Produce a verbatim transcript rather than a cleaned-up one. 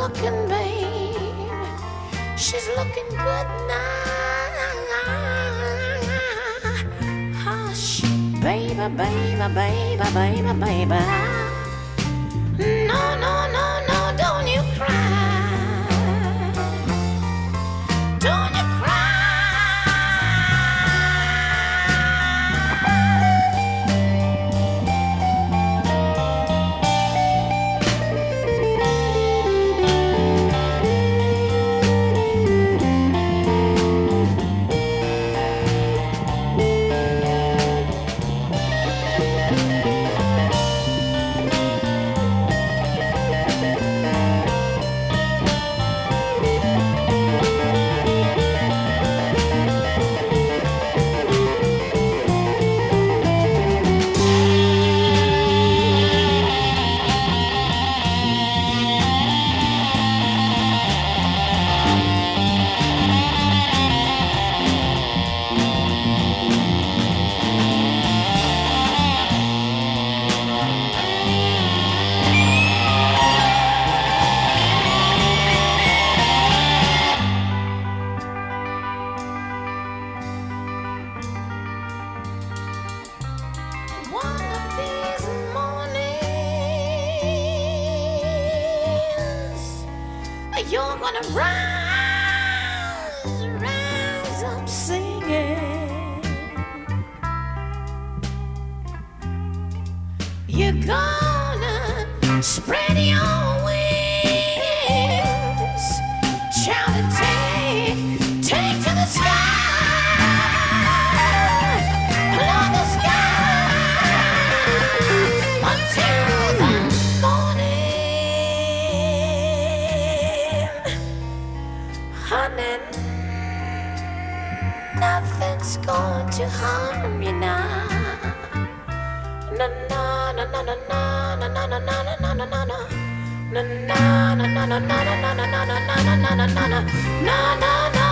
looking, babe. She's looking good now. Hush, baby, baby, baby, baby, baby. No, no, no, no, don't you cry. Don't you cry. One of these mornings, you're gonna rise, rise up singing. You're gonna spread your wings, shout and take, take to the sky. Love the sky. Honey, nothing's going to harm you now. Na na na na na na na na na na na na na na. Na na na na na na na na na na na na na na na na na.